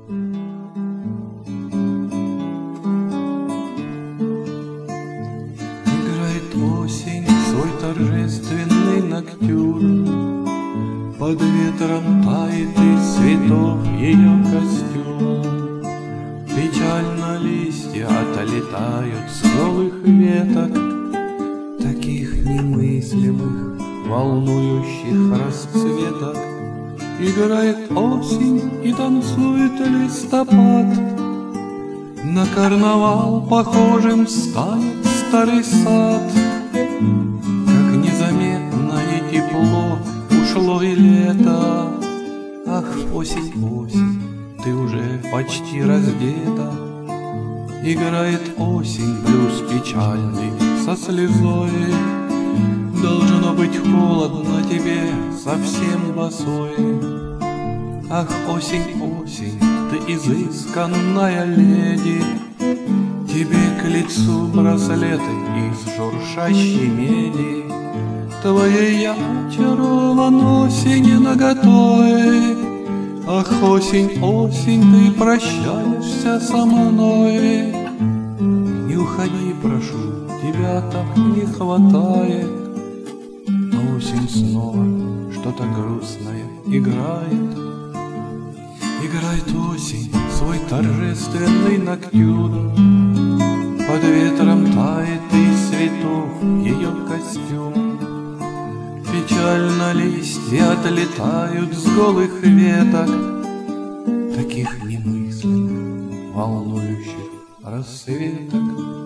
Осень свой торжественный ноктюрн, под ветром тает из цветов ее костюм. Печально листья отлетают с голых веток, таких немыслимых, волнующих расцветок. Играет осень и танцует листопад, на карнавал похожим станет старый сад. Как незаметно и тепло ушло и лето. Ах, осень, осень, ты уже почти раздета. Играет осень блюз печальный со слезой. Должно быть холодно тебе совсем босой. Ах, осень, осень, ты изысканная леди, тебе к лицу браслеты из журшащей меди. Твоей я очарован осень наготой. Ах, осень, осень, ты прощаешься со мной. Не уходи, прошу, тебя так не хватает. А осень снова что-то грустное играет. Играет осень свой торжественный ноктюрн, под ветром тает из цветов ее костюм. Печально листья отлетают с голых веток, таких немыслимых, волнующих расцветок.